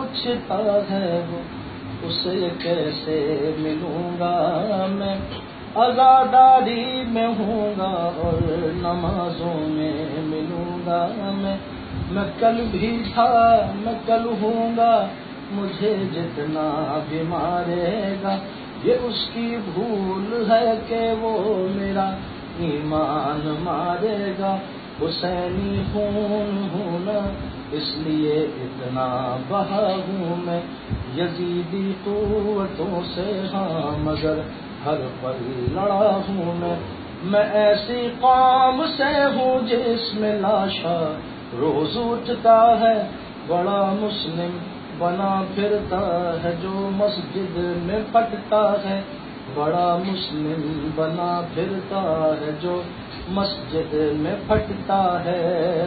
پوچھتا ہے وہ اسے کیسے ملوں گا میں، عزاداری میں ہوں گا اور نمازوں میں ملوں گا میں کل بھی تھا میں کل ہوں گا، مجھے جتنا بھی مارے گا یہ اس کی بھول ہے کہ وہ میرا ایمان مارے گا، حسینی خون ہوں نا اس لیے اتنا بہا ہوں میں، یزیدی قوتوں سے ہاں مگر ہر پل لڑا ہوں میں ایسی قوم سے ہوں جس میں لاشا روز اٹھتا ہے، بڑا مسلم بنا پھرتا ہے جو مسجد میں پھٹتا ہے، بڑا مسلم بنا پھرتا ہے جو مسجد میں پھٹتا ہے۔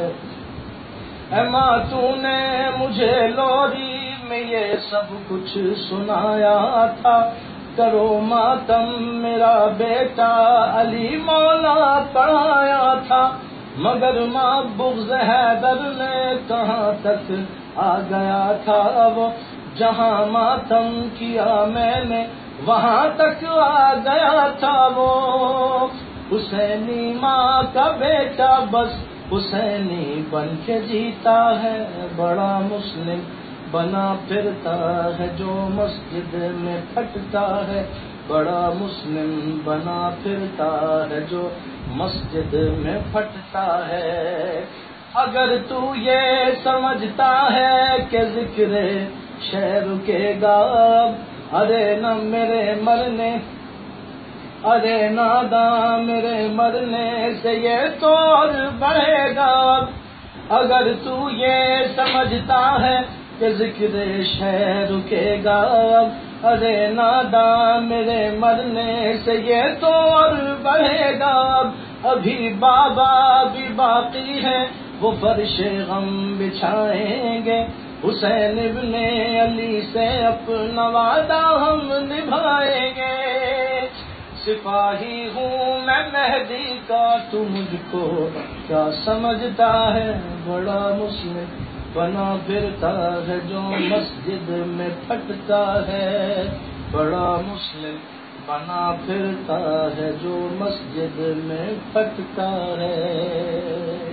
اے ماں تو نے مجھے لوری میں یہ سب کچھ سنایا تھا، کرو ماتم میرا بیٹا علی مولا پڑھایا تھا، مگر ماں بغض حیدر نے کہاں تک آ گیا تھا، وہ جہاں ماتم کیا میں نے وہاں تک آ گیا تھا، وہ حسینی ماں کا بیٹا بس حسینی بن کے جیتا ہے، بڑا مسلم بنا پھرتا ہے جو مسجد میں پھٹتا ہے، بڑا مسلم بنا پھرتا ہے جو مسجد میں پھٹتا ہے۔ اگر تو یہ سمجھتا ہے کہ ذکر شعر رکے گا، ارے نہ میرے مرنے، ارے ناداں میرے مرنے سے یہ تو اور بڑھے گا، اگر تو یہ سمجھتا ہے کہ ذکر شعر رکے گا، ارے ناداں میرے مرنے سے یہ تو اور بڑھے گا، ابھی بابا بھی باقی ہے وہ فرش غم بچھائیں گے، حسین ابن علی سے اپنا وعدہ ہم نبھائیں گے، سپاہی ہوں میں مہدی کا تو مجھ کو کیا سمجھتا ہے، بڑا مسلم بنا پھرتا ہے جو مسجد میں پھٹتا ہے، بڑا مسلم بنا پھرتا ہے جو مسجد میں پھٹتا ہے۔